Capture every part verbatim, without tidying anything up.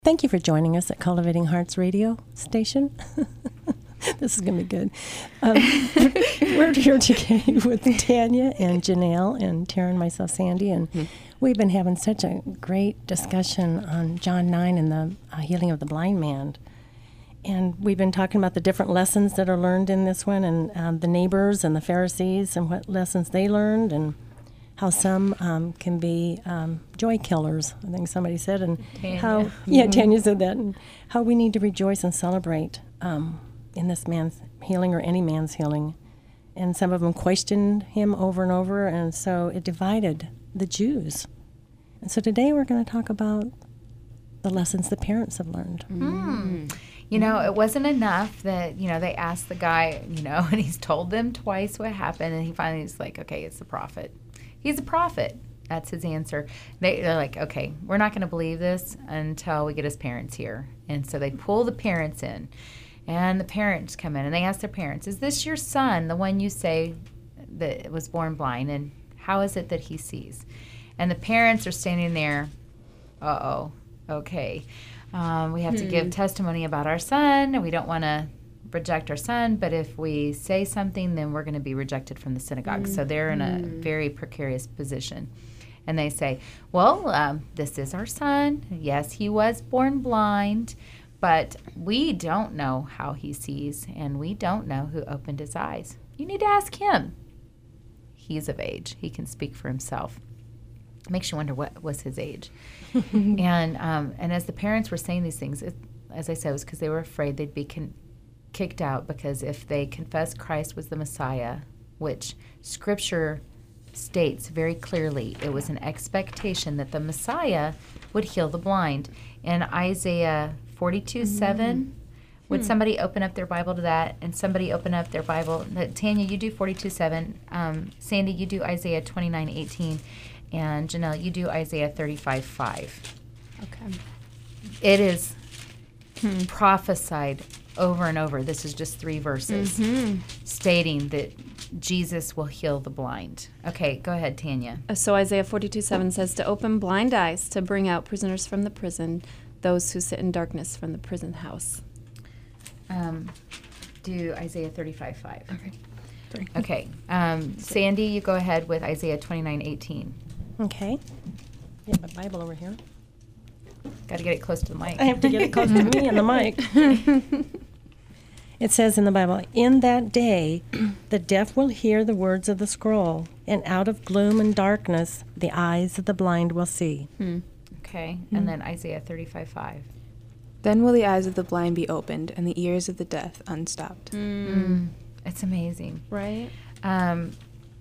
Thank you for joining us at Cultivating Hearts Radio Station. This is going to be good. Um, we're here today with Tanya and Janelle and Taryn, myself, Sandy, and mm-hmm. we've been having such a great discussion on John nine and the uh, healing of the blind man. And we've been talking about the different lessons that are learned in this one, and um, the neighbors and the Pharisees and what lessons they learned, and how some um, can be um, joy killers, I think somebody said, and Tanya. how, Mm-hmm. yeah, Tanya said that, and how we need to rejoice and celebrate um, in this man's healing or any man's healing. And some of them questioned him over and over, and so it divided the Jews. And so today we're going to talk about the lessons the parents have learned. Mm-hmm. You know, it wasn't enough that, you know, they asked the guy, you know, and he's told them twice what happened, and he finally is like, okay, it's the prophet. He's a prophet. That's his answer. They, they're like, okay, we're not going to believe this until we get his parents here. And so they pull the parents in, and the parents come in, and they ask their parents, is this your son, the one you say that was born blind, and how is it that he sees? And the parents are standing there, uh-oh, okay. Um, we have hmm. to give testimony about our son, and we don't want to reject our son, but if we say something, then we're going to be rejected from the synagogue. Mm. So they're in a mm. very precarious position. And they say, well, um, this is our son. Yes, he was born blind, but we don't know how he sees, and we don't know who opened his eyes. You need to ask him. He's of age. He can speak for himself. Makes you wonder what was his age. and um, and as the parents were saying these things, it, as I said, it was because they were afraid they'd be con- kicked out, because if they confessed Christ was the Messiah, which Scripture states very clearly, it was an expectation that the Messiah would heal the blind. In Isaiah forty-two seven, mm-hmm. would hmm. somebody open up their Bible to that? And somebody open up their Bible. Tanya, you do forty-two seven. Um, Sandy, you do Isaiah twenty-nine eighteen. And Janelle, you do Isaiah thirty-five five. Okay. It is hmm. prophesied over and over. This is just three verses mm-hmm. stating that Jesus will heal the blind. Okay, go ahead, Tanya. So Isaiah forty-two seven says, to open blind eyes, to bring out prisoners from the prison, those who sit in darkness from the prison house. Um, do Isaiah thirty-five five. Okay. Three. Okay. Um, Sandy, you go ahead with Isaiah twenty-nine eighteen. Okay. I have my Bible over here. Got to get it close to the mic. I have to get it close to me and the mic. It says in the Bible, in that day the deaf will hear the words of the scroll, and out of gloom and darkness the eyes of the blind will see. Hmm. Okay. Hmm. And then Isaiah thirty-five five. Then will the eyes of the blind be opened, and the ears of the deaf unstopped. Mm. Mm. It's amazing. Right? Um,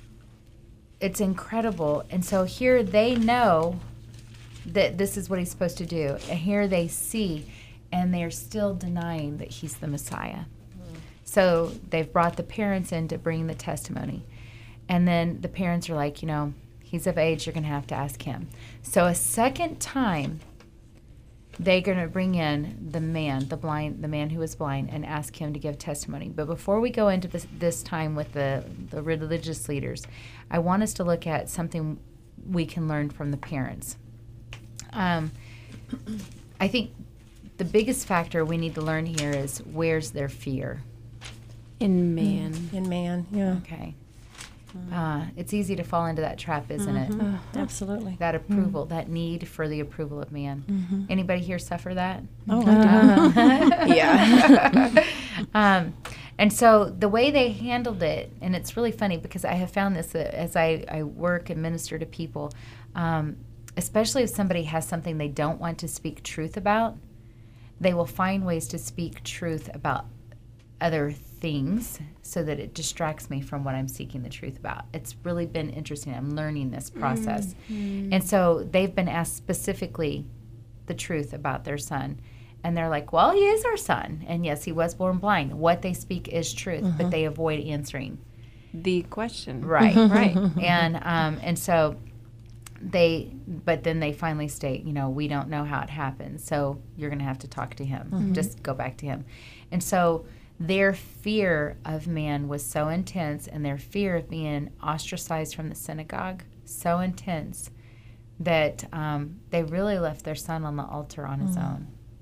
it's incredible. And so here they know that this is what he's supposed to do. And here they see, and they're still denying that he's the Messiah. Mm. So they've brought the parents in to bring the testimony. And then the parents are like, you know, he's of age, you're going to have to ask him. So a second time, they're going to bring in the man, the blind, the man who was blind, and ask him to give testimony. But before we go into this, this time with the, the religious leaders, I want us to look at something we can learn from the parents. Um, I think the biggest factor we need to learn here is, where's their fear? In man. Mm. In man, yeah. Okay. Uh, it's easy to fall into that trap, isn't mm-hmm. it? Uh, absolutely. That approval, mm. that need for the approval of man. Mm-hmm. Anybody here suffer that? Oh, I do. Yeah. um, and so the way they handled it, and it's really funny because I have found this uh, as I, I work and minister to people, um, especially if somebody has something they don't want to speak truth about, they will find ways to speak truth about other things so that it distracts me from what I'm seeking the truth about. It's really been interesting. I'm learning this process. Mm-hmm. And so they've been asked specifically the truth about their son. And they're like, well, he is our son. And yes, he was born blind. What they speak is truth, mm-hmm. but they avoid answering the question. Right, right. And um, and so they, but then they finally state, you know, we don't know how it happened, so you're going to have to talk to him. Mm-hmm. Just go back to him. And so their fear of man was so intense, and their fear of being ostracized from the synagogue so intense that um, they really left their son on the altar on his mm. own.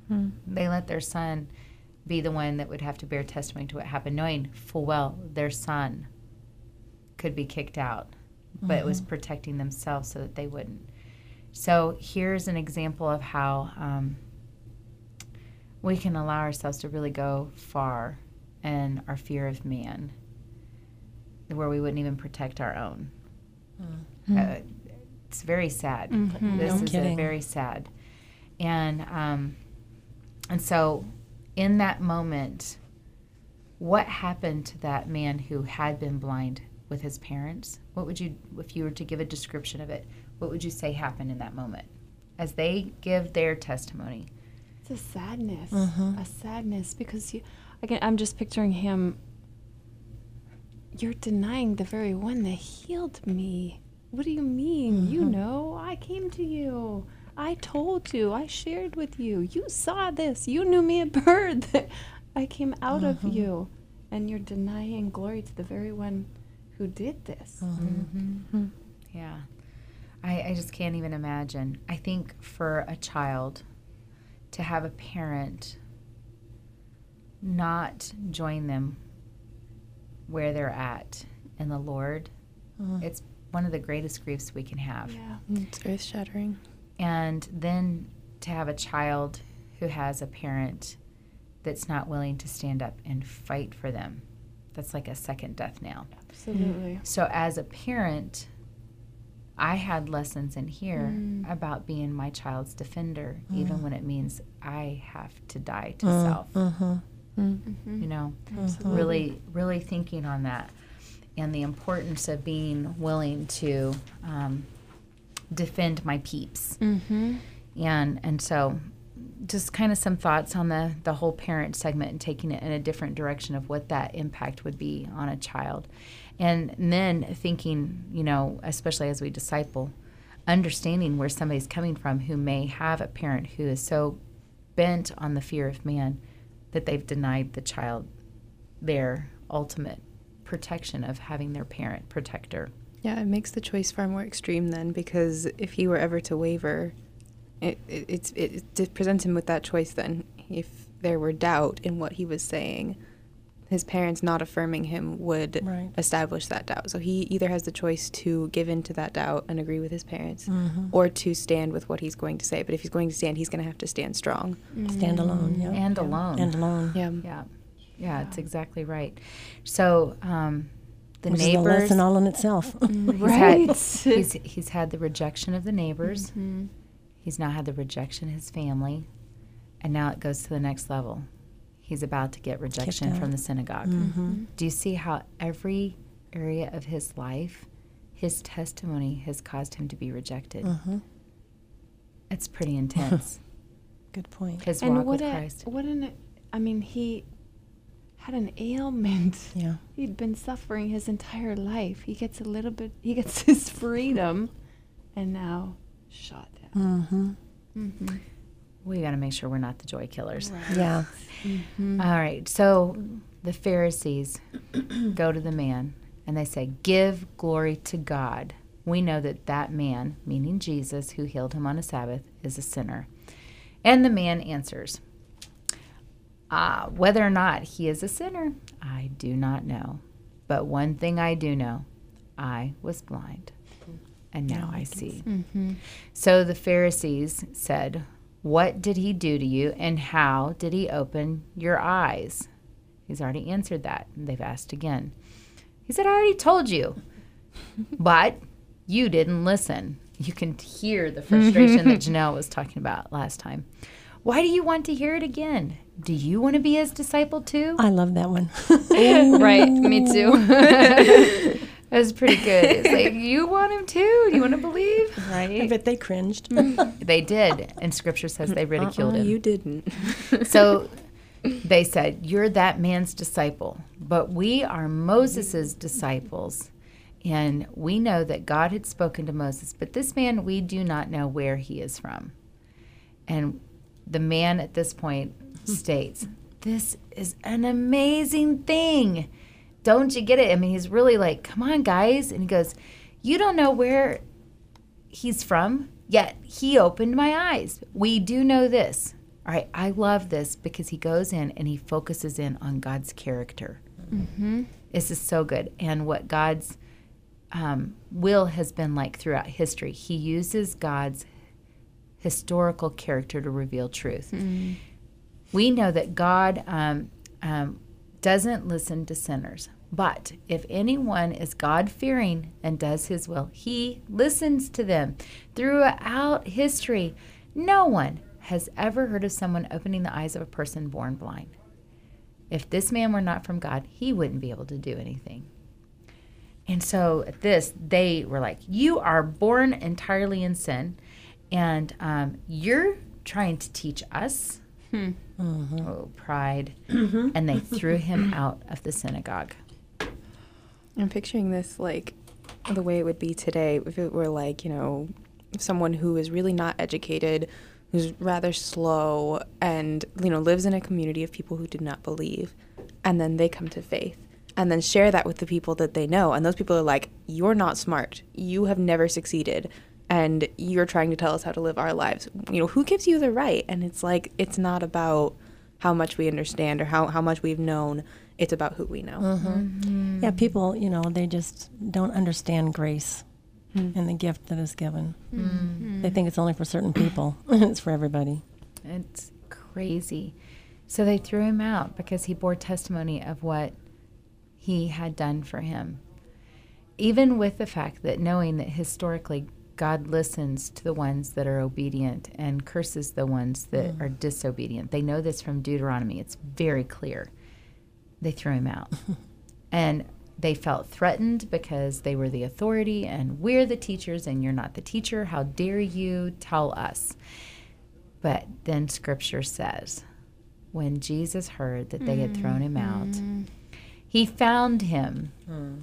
They let their son be the one that would have to bear testimony to what happened, knowing full well their son could be kicked out, but it was protecting themselves so that they wouldn't. So here's an example of how um, we can allow ourselves to really go far in our fear of man, where we wouldn't even protect our own. Mm-hmm. Uh, it's very sad. Mhm. This No is kidding. a very sad. And um, and so in that moment, what happened to that man who had been blind with his parents? What would you, if you were to give a description of it, what would you say happened in that moment as they give their testimony? It's a sadness, Mhm. a sadness, because you, again, I'm just picturing him. You're denying the very one that healed me. What do you mean? You know, I came to you. I told you. I shared with you. You saw this. You knew me at birth. I came out of you. And you're denying glory to the very one who did this. Mm-hmm. Yeah. I, I just can't even imagine. I think for a child to have a parent not join them where they're at in the Lord, it's one of the greatest griefs we can have. Yeah. It's earth shattering. And then to have a child who has a parent that's not willing to stand up and fight for them, that's like a second death knell. Absolutely. So as a parent, I had lessons in here Mm. about being my child's defender, even when it means I have to die to Mm, self. mhm. Mm-hmm. You know, Absolutely. really, really thinking on that and the importance of being willing to um, defend my peeps. Mm-hmm. And and so just kind of some thoughts on the, the whole parent segment and taking it in a different direction of what that impact would be on a child. And then thinking, you know, especially as we disciple, understanding where somebody's coming from who may have a parent who is so bent on the fear of man that they've denied the child their ultimate protection of having their parent protector. Yeah, it makes the choice far more extreme then, because if he were ever to waver, it it, it's, it, it presents him with that choice then. If there were doubt in what he was saying, his parents not affirming him would Right. establish that doubt. So he either has the choice to give in to that doubt and agree with his parents, Mhm. or to stand with what he's going to say. But if he's going to stand, he's going to have to stand strong. Stand alone. Yeah. And alone. And alone. Yeah. Yeah, yeah, it's exactly right. So um, the Which is a neighbors, lesson all in itself. he's Right. had, he's, he's had the rejection of the neighbors. Mm-hmm. He's now had the rejection of his family, and now it goes to the next level. He's about to get rejection out. from the synagogue. Mhm. Do you see how every area of his life, his testimony has caused him to be rejected? Mhm. It's pretty intense. Good point. His And walk what with a, Christ. what an, I mean, he had an ailment. Yeah. He'd been suffering his entire life. He gets a little bit, he gets his freedom, and now shot down. Mm-hmm. Mm-hmm. We got to make sure we're not the joy killers. Yeah. Mm-hmm. All right, so the Pharisees go to the man and they say, "Give glory to God." We know that that man, meaning Jesus, who healed him on a Sabbath, is a sinner. And the man answers, ah, whether or not he is a sinner, I do not know. But one thing I do know, I was blind, and now I see. Mm-hmm. So the Pharisees said, "What did he do to you, and how did he open your eyes?" He's already answered that, and they've asked again. He said, "I already told you, but you didn't listen." You can hear the frustration that Janelle was talking about last time. "Why do you want to hear it again? Do you want to be his disciple too?" I love that one. Right, me too. That was pretty good. It's like, you want him too? Do you want to believe? I Right? bet they cringed. They did, and Scripture says they ridiculed Uh-uh, him. You didn't. So they said, "You're that man's disciple, but we are Moses' disciples. And we know that God had spoken to Moses, but this man, we do not know where he is from." And the man at this point states, "This is an amazing thing. Don't you get it?" I mean, he's really like, "Come on, guys." And he goes, "You don't know where he's from, yet he opened my eyes. We do know this. All right, I love this because he goes in and he focuses in on God's character. Mm-hmm. This is so good. And what God's um, will has been like throughout history. He uses God's historical character to reveal truth. Mm. We know that God um, um, doesn't listen to sinners. But if anyone is God-fearing and does his will, he listens to them. Throughout history, no one has ever heard of someone opening the eyes of a person born blind. If this man were not from God, he wouldn't be able to do anything. And so at this, they were like, you are born entirely in sin, and um, you're trying to teach us. Hmm. Mm-hmm. Oh, pride. And they threw him out of the synagogue. I'm picturing this like the way it would be today if it were like, you know, someone who is really not educated, who's rather slow, and, you know, lives in a community of people who do not believe, and then they come to faith and then share that with the people that they know. And those people are like, you're not smart. You have never succeeded. And you're trying to tell us how to live our lives. You know, who gives you the right? And it's like, it's not about how much we understand or how, how much we've known. It's about who we know. Mm-hmm. Mm-hmm. Yeah, people, you know, they just don't understand grace Mm. and the gift that is given. Mm. They think it's only for certain people. It's for everybody. It's crazy. So they threw him out because he bore testimony of what he had done for him. Even with the fact that knowing that historically God listens to the ones that are obedient and curses the ones that Mm. are disobedient. They know this from Deuteronomy. It's very clear. They threw him out. And they felt threatened because they were the authority and we're the teachers and you're not the teacher. How dare you tell us? But then Scripture says, when Jesus heard that they had thrown him out, he found him.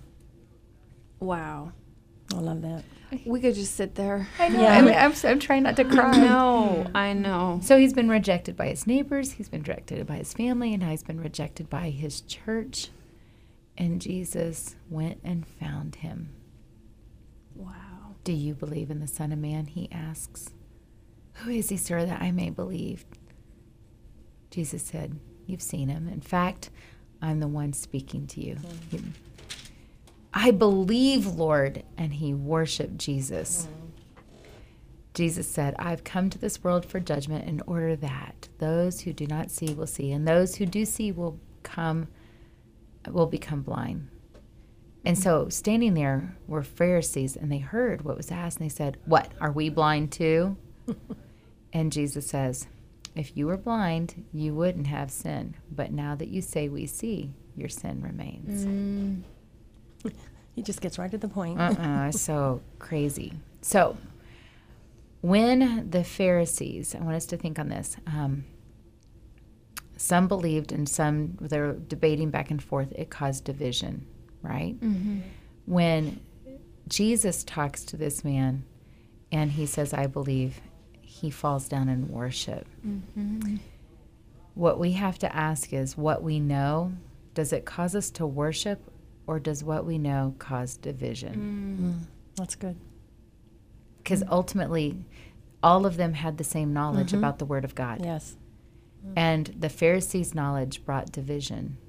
Wow. I love that. We could just sit there. I know. Yeah. I mean, I'm, I'm trying not to cry. I know. I know. So he's been rejected by his neighbors, he's been rejected by his family, and now he's been rejected by his church. And Jesus went and found him. Wow. Do you believe in the Son of Man? He asks. Who is he, sir, that I may believe? Jesus said, you've seen him. In fact, I'm the one speaking to you. He- I believe, Lord. And he worshiped Jesus. Jesus said, I've come to this world for judgment in order that those who do not see will see, and those who do see will come will become blind. And so standing there were Pharisees, and they heard what was asked, and they said, what, are we blind too? And Jesus says, if you were blind, you wouldn't have sin. But now that you say we see, your sin remains. Mm. He just gets right to the point. Uh-uh, so crazy. So when the Pharisees, I want us to think on this, um, some believed and some, they were debating back and forth, it caused division, right? Mm-hmm. When Jesus talks to this man and he says, I believe, he falls down in worship. Mm-hmm. What we have to ask is what we know, does it cause us to worship, or does what we know cause division? Mm, that's good. Because ultimately, all of them had the same knowledge Mhm. about the Word of God. Yes. And the Pharisees' knowledge brought division.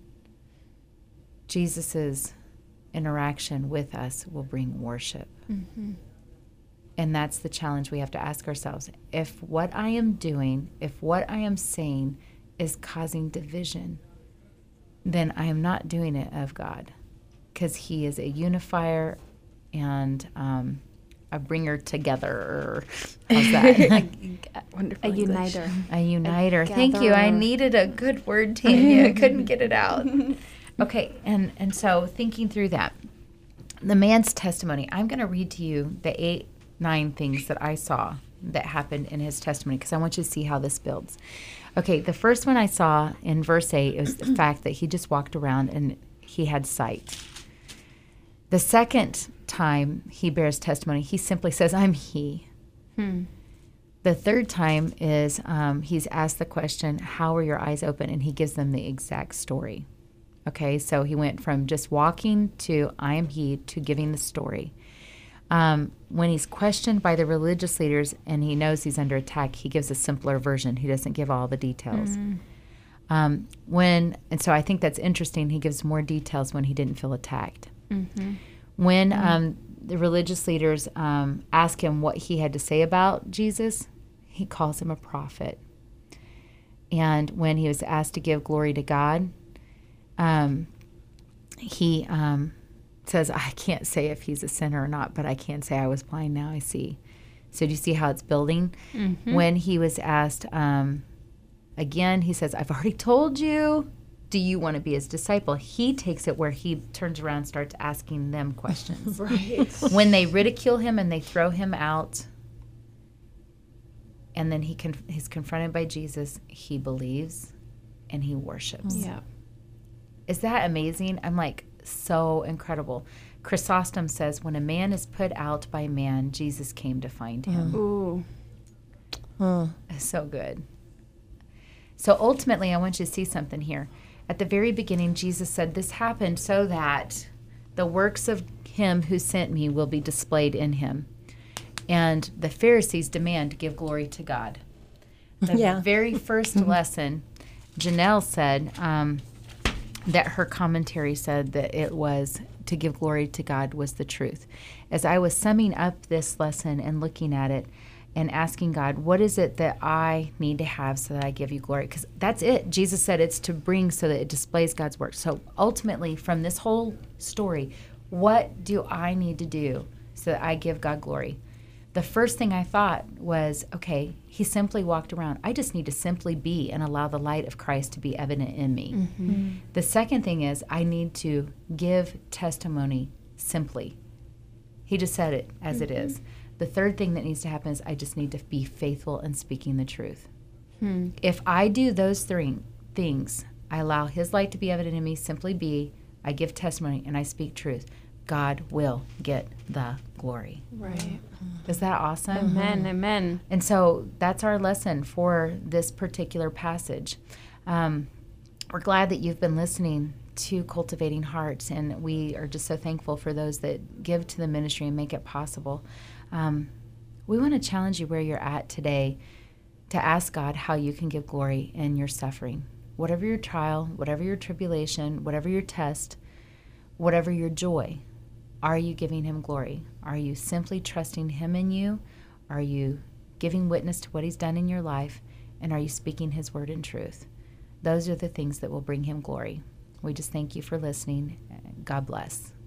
Jesus' interaction with us will bring worship. Mm-hmm. And that's the challenge we have to ask ourselves. If what I am doing, if what I am saying is causing division, then I am not doing it of God. Because he is a unifier and um, a bringer together. Or how's that? Wonderful A English. uniter. A uniter. Thank you. I gatherer. needed a good word, Tanya. I couldn't get it out. Okay, and, and so thinking through that, the man's testimony, I'm going to read to you the eight, nine things that I saw that happened in his testimony because I want you to see how this builds. Okay, the first one I saw in verse eight is the fact that he just walked around and he had sight. The second time he bears testimony, he simply says, I'm he. Hmm. The third time is um, he's asked the question, how are your eyes open? And he gives them the exact story. Okay, so he went from just walking to I am he to giving the story. Um, when he's questioned by the religious leaders and he knows he's under attack, he gives a simpler version. He doesn't give all the details. Mm. Um, when and so I think that's interesting. He gives more details when he didn't feel attacked. Mm-hmm. When um, the religious leaders um, ask him what he had to say about Jesus, he calls him a prophet. And when he was asked to give glory to God, um, he um, says, I can't say if he's a sinner or not, but I can say I was blind, now I see. So do you see how it's building? Mm-hmm. When he was asked, um, again, he says, I've already told you. Do you want to be his disciple? He takes it where he turns around and starts asking them questions. Right. When they ridicule him and they throw him out, and then he con- he's confronted by Jesus, he believes and he worships. Yeah. Is that amazing? I'm like, so incredible. Chrysostom says, when a man is put out by man, Jesus came to find him. Ooh. Oh. So good. So ultimately, I want you to see something here. At the very beginning, Jesus said, this happened so that the works of him who sent me will be displayed in him. And the Pharisees demand to give glory to God. The Yeah. very first lesson, Janelle said um, that her commentary said that it was to give glory to God was the truth. As I was summing up this lesson and looking at it and asking God, what is it that I need to have so that I give you glory? Because that's it. Jesus said it's to bring so that it displays God's work. So ultimately, from this whole story, what do I need to do so that I give God glory? The first thing I thought was, okay, he simply walked around. I just need to simply be and allow the light of Christ to be evident in me. Mm-hmm. The second thing is I need to give testimony simply. He just said it as mm-hmm. it is. The third thing that needs to happen is I just need to be faithful in speaking the truth. Hmm. If I do those three things, I allow his light to be evident in me, simply be, I give testimony, and I speak truth, God will get the glory. Right. Is that awesome? Amen. Amen. And so that's our lesson for this particular passage. Um, we're glad that you've been listening to Cultivating Hearts, and we are just so thankful for those that give to the ministry and make it possible. Um, we want to challenge you where you're at today to ask God how you can give glory in your suffering. Whatever your trial, whatever your tribulation, whatever your test, whatever your joy, are you giving him glory? Are you simply trusting him in you? Are you giving witness to what he's done in your life? And are you speaking his word in truth? Those are the things that will bring him glory. We just thank you for listening. God bless.